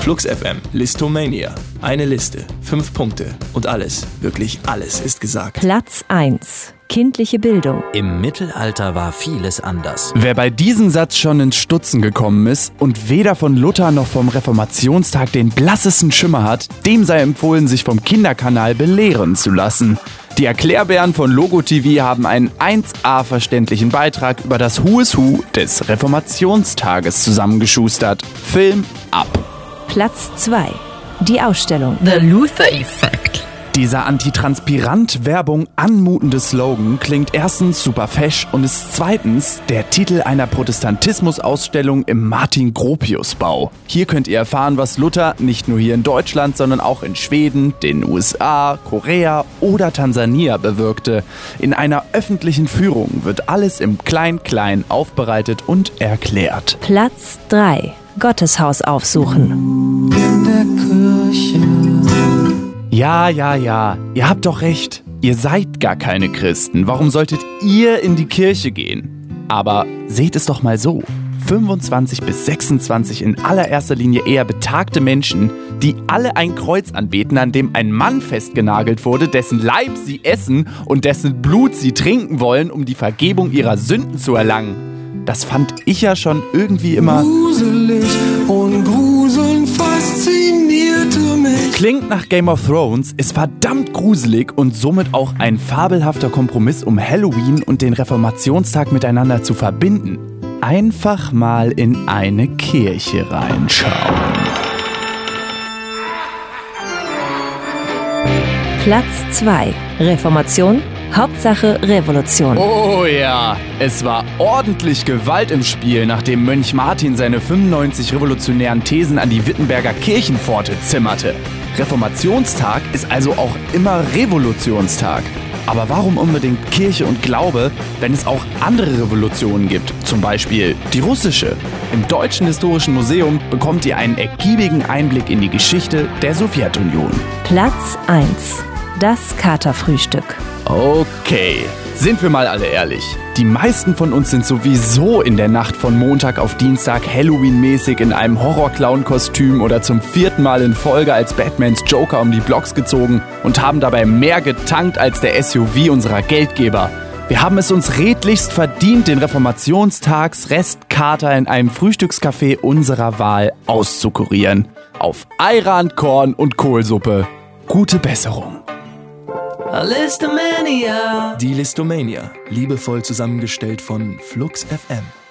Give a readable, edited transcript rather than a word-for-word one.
Flux FM, Listomania. Eine Liste, 5 Punkte und alles, wirklich alles ist gesagt. Platz 1. Kindliche Bildung. Im Mittelalter war vieles anders. Wer bei diesem Satz schon ins Stutzen gekommen ist und weder von Luther noch vom Reformationstag den blassesten Schimmer hat, dem sei empfohlen, sich vom Kinderkanal belehren zu lassen. Die Erklärbären von Logo TV haben einen 1A verständlichen Beitrag über das Who is Who des Reformationstages zusammengeschustert. Film ab. Platz 2. Die Ausstellung. The Luther-Effekt. Dieser Antitranspirant-Werbung anmutende Slogan klingt erstens super fesch und ist zweitens der Titel einer Protestantismus-Ausstellung im Martin-Gropius-Bau. Hier könnt ihr erfahren, was Luther nicht nur hier in Deutschland, sondern auch in Schweden, den USA, Korea oder Tansania bewirkte. In einer öffentlichen Führung wird alles im Klein-Klein aufbereitet und erklärt. Platz 3. Gotteshaus aufsuchen. In der Kirche. Ja, ihr habt doch recht. Ihr seid gar keine Christen. Warum solltet ihr in die Kirche gehen? Aber seht es doch mal so. 25 bis 26 in allererster Linie eher betagte Menschen, die alle ein Kreuz anbeten, an dem ein Mann festgenagelt wurde, dessen Leib sie essen und dessen Blut sie trinken wollen, um die Vergebung ihrer Sünden zu erlangen. Das fand ich ja schon irgendwie immer Gruselig und gruseln faszinierte mich. Klingt nach Game of Thrones, ist verdammt gruselig und somit auch ein fabelhafter Kompromiss, um Halloween und den Reformationstag miteinander zu verbinden. Einfach mal in eine Kirche reinschauen. Platz 2. Reformation. Hauptsache Revolution. Oh ja, es war ordentlich Gewalt im Spiel, nachdem Mönch Martin seine 95 revolutionären Thesen an die Wittenberger Kirchenpforte zimmerte. Reformationstag ist also auch immer Revolutionstag. Aber warum unbedingt Kirche und Glaube, wenn es auch andere Revolutionen gibt? Zum Beispiel die russische. Im Deutschen Historischen Museum bekommt ihr einen ergiebigen Einblick in die Geschichte der Sowjetunion. Platz 1. Das Katerfrühstück. Okay, sind wir mal alle ehrlich. Die meisten von uns sind sowieso in der Nacht von Montag auf Dienstag Halloween-mäßig in einem Horror-Clown-Kostüm oder zum 4. Mal in Folge als Batmans Joker um die Blocks gezogen und haben dabei mehr getankt als der SUV unserer Geldgeber. Wir haben es uns redlichst verdient, den Reformationstags-Restkater in einem Frühstückscafé unserer Wahl auszukurieren. Auf Ayran, Korn und Kohlsuppe. Gute Besserung. Die Listomania, liebevoll zusammengestellt von Flux FM.